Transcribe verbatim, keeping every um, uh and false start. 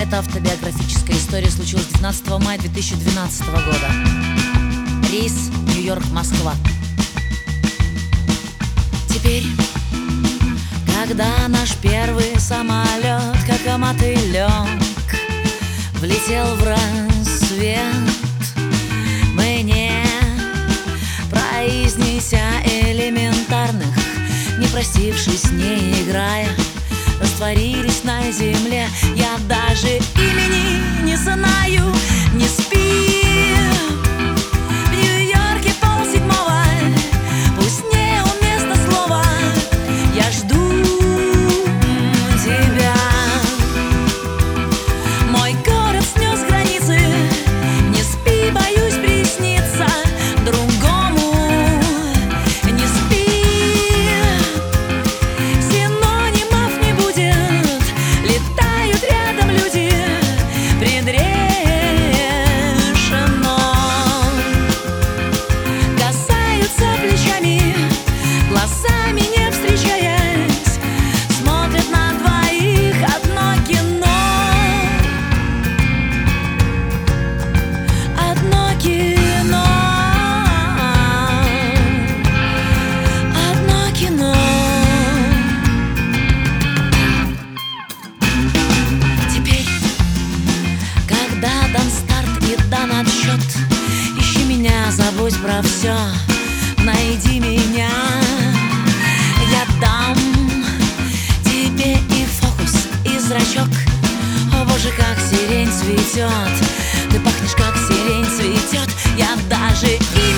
Эта автобиографическая история случилась двенадцатого мая две тысячи двенадцатого года. Рейс Нью-Йорк-Москва. Теперь, когда наш первый самолет, как мотылек, влетел в рассвет, мы, не произнеся элементарных, не простившись, не играя, растворились на земле. Я даже имени не знаю, не спи. В Нью-Йорке полседьмого, пусть неуместно слово, я жду тебя. Мой город снес границы, не спи, боюсь присниться другому. Не спи, синонимов не будет, летают рядом люди, предрешено. Касаются плечами, глазами не встречаясь, смотрят на двоих одно кино. Одно кино, одно кино. Теперь, когда дан старт и дан отсчет, ищи меня, забудь про все, найди меня. Я дам тебе и фокус, и зрачок. О боже, как сирень цветет, ты пахнешь, как сирень цветет. Я даже и